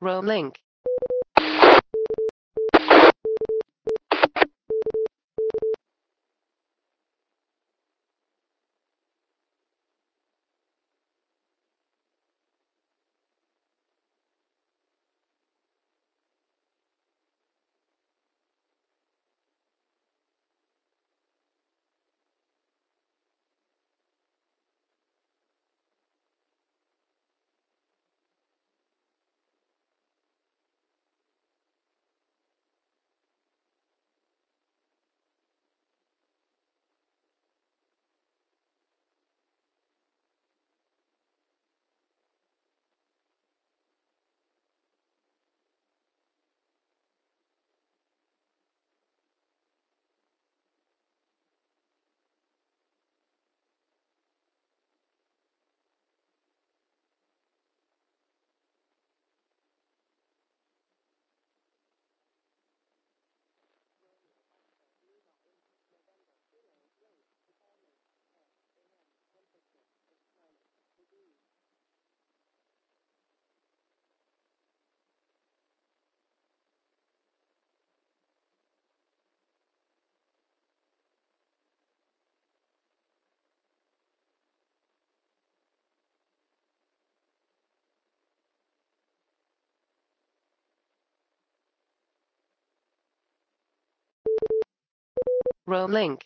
Rolling. Rolling.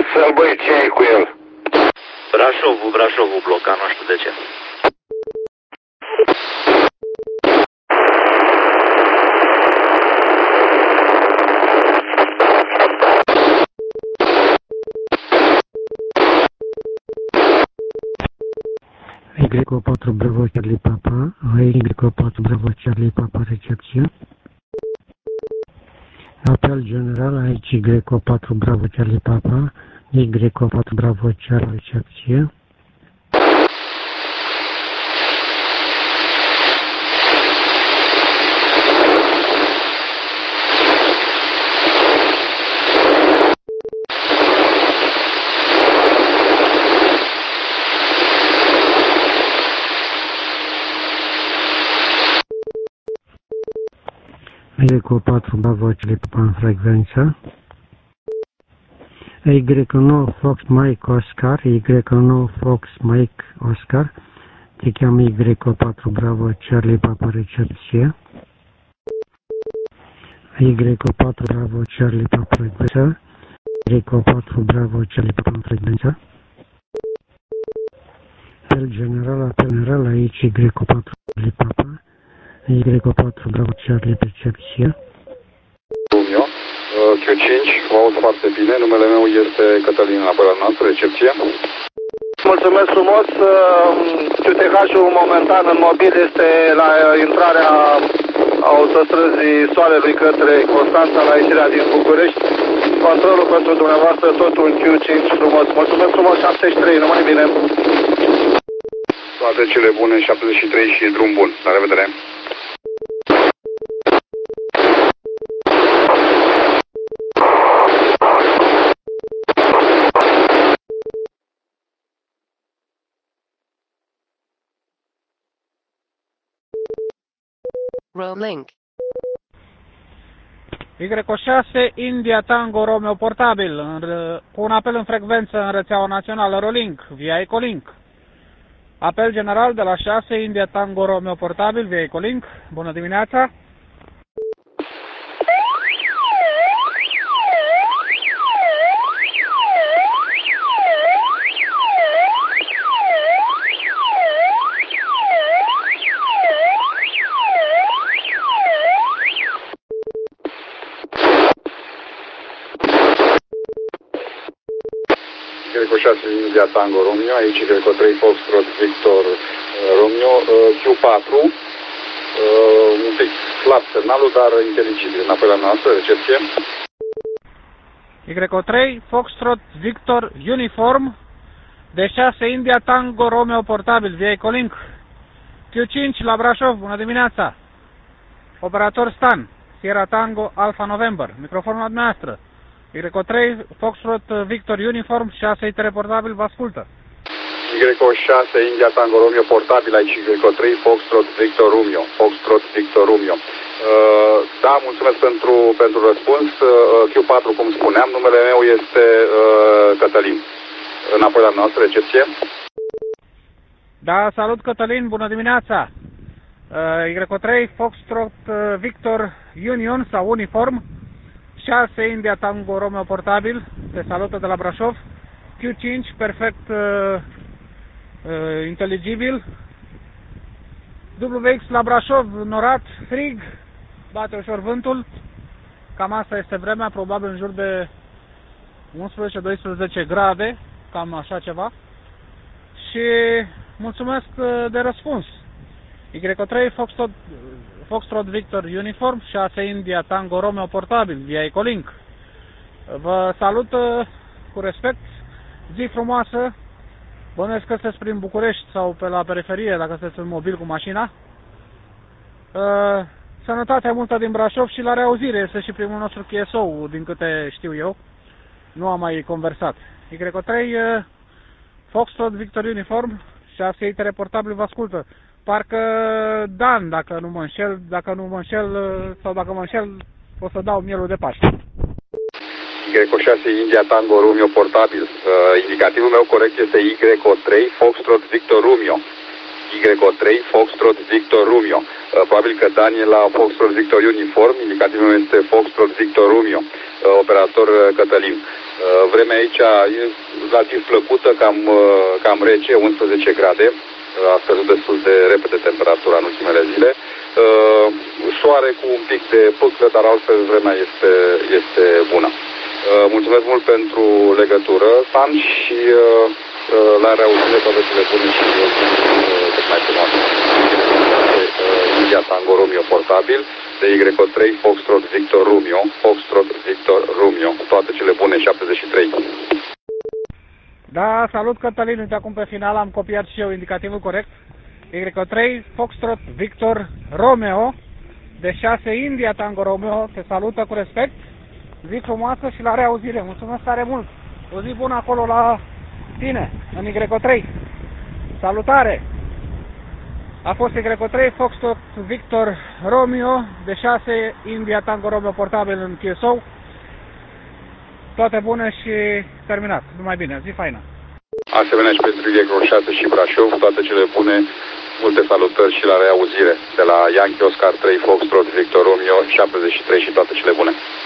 Lasă-l, băi, ce ai cu el? Brașovul blocat, nu știu de ce. Y4 Bravo Charlie Papa, Y4 Bravo Charlie Papa, recepție. Apel general aici Y4 Bravo Charlie Papa, Y4 Bravo Charlie, recepție. Y4 Bravo Charlie Papa în frecvență. Y9 Fox Mike Oscar, Y9 Fox Mike Oscar, te cheamă Y4 Bravo Charlie Papa, recepție. Y4 Bravo Charlie Papa, frecvență. Y4 Bravo Charlie Papa în frecvență. Apel general aici Y4 Charlie Papa, Y4 Bravo Charlie, recepție. Q5, vă aud foarte bine, numele meu este Cătălin, la apelul noastră, recepție. Mulțumesc frumos, QTH-ul momentan în mobil este la intrarea autostrăzii Soarelui către Constanța, la ieșirea din București. Controlul pentru dumneavoastră, totul Q5 frumos. Mulțumesc frumos, 73, numai bine. Toate cele bune, 73 și drum bun. La revedere. Rolink. Y6 India Tango Romeo portabil cu un apel în frecvență în rețeaua națională Rolink via Ecolink. Apel general de la 6 India Tango Romeo portabil via Ecolink. Bună dimineața! Y6 India Tango Romeo, aici Y3 Foxtrot Victor Romeo, Q4, un pic slab semnalul, dar inteligibil. În apelul noastră, recepție. Y3 Foxtrot Victor Uniform de 6 India Tango Romeo portabil via Ecolink. Q5 la Brașov, bună dimineața! Operator Stan, Sierra Tango Alpha November, microfonul dumneavoastră. Y3 Foxtrot Victor Uniform 6 portabil vă ascultă. Y6 India Tango Romeo portabil, aici Y3 Foxtrot Victor Romeo, Foxtrot Victor Romeo. Da, mulțumesc pentru răspuns. Q4, cum spuneam, numele meu este Cătălin. Înapoi la noastră, recepție. Da, salut Cătălin, bună dimineața! Y3 Foxtrot Victor Union sau Uniform 6 India Tango Romeo portabil, te salută de la Brașov. Q5, perfect inteligibil. WX la Brașov, norat, frig, bate ușor vântul. Cam asta este vremea, probabil în jur de 11-12 grade, cam așa ceva. Și mulțumesc de răspuns. Y3 Foxtrot Victor Uniform 6 India Tango Romeo portabil via Ecolink. Vă salut cu respect, zi frumoasă. Bănuiesc că sunteți prin București sau pe la periferie, dacă sunteți în mobil cu mașina. Sănătate multă din Brașov și la reauzire, este și primul nostru KSO, din câte știu eu. Nu am mai conversat. Y3 Foxtrot Victor Uniform 6 portabil vă ascultă. Parcă Dan, dacă nu mă înșel, sau dacă mă înșel, o să dau mielul de Paște. Y6 India Tango Romeo portabil. Indicativul meu corect este Y3 Foxtrot Victor Romeo. Y3 Foxtrot Victor Romeo. Probabil că Dan e la Foxtrot Victor Uniform, indicativul este Foxtrot Victor Romeo, operator Cătălin. Vremea aici e relativ plăcută, cam rece, 11 grade. A scăzut destul de repede temperatura în ultimele zile. Soare cu un pic de păclă, dar altfel vremea este bună. Mulțumesc mult pentru legătură, San, și la reauzire toate cele bune și cât mai frumoase. India Tango Romeo portabil, de Y3 Foxtrot Victor Romeo, Foxtrot Victor Romeo, toate cele bune, 73. Da, salut Cătălin, uite acum pe final am copiat și eu indicativul corect. Y3 Foxtrot Victor Romeo, de 6 India Tango Romeo, te salută cu respect. Zi frumoasă și la reauzire. Mulțumesc tare mult. O zi bună acolo la tine, în Y3. Salutare! A fost Y3 Foxtrot Victor Romeo, de 6 India Tango Romeo portabil în QSO. Toate bune și terminat. Numai bine. Zi faină. Asemenea și pentru Y6 și Brașov, toate cele bune, multe salutări și la reauzire de la Yankee Oscar 3 Foxtrot Victor Romeo 73 și toate cele bune.